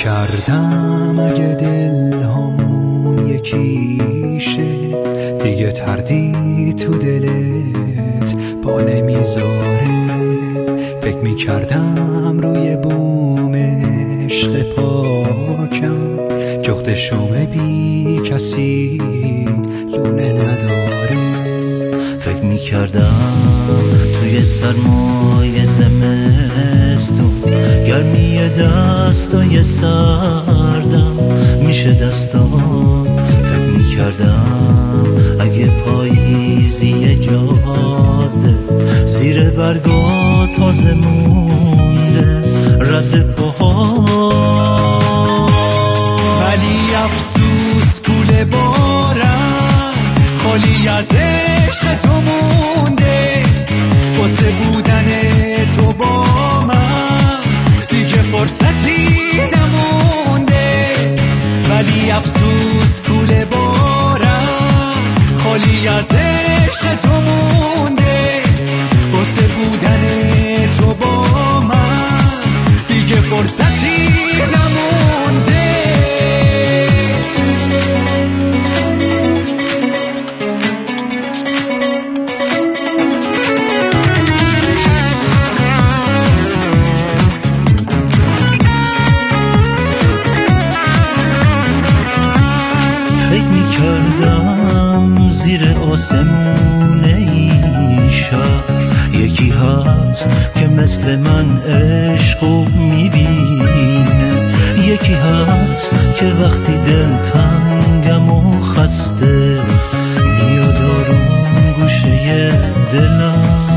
کردم اگه دل همون یکیشه، دیگه تردید تو دلت پا نمیذاره. فکر میکردم روی بوم عشق پاکم، جخت شومه بی کسی لونه نداره. فکر میکردم توی سرمای زمستون گرمی دستای سردم میشه دستان. فکر میکردم اگه پاییزی جاده زیر برگا تازه مونده رد پاها، ولی افسوس کوله بارم خالی از عشق تو مونده. واسه بودن تو با من دیگه فرصتی نمونده. ولی افسوس کوله بارم خالی از عشق تو مونده. واسه بودن تو با من دیگه فرصتی نمونده. فکر میکردم زیر آسمون این شهر یکی هست که مثل من عشقو میبینه. یکی هست که وقتی دل تنگم و خسته میاد آروم گوشه دلم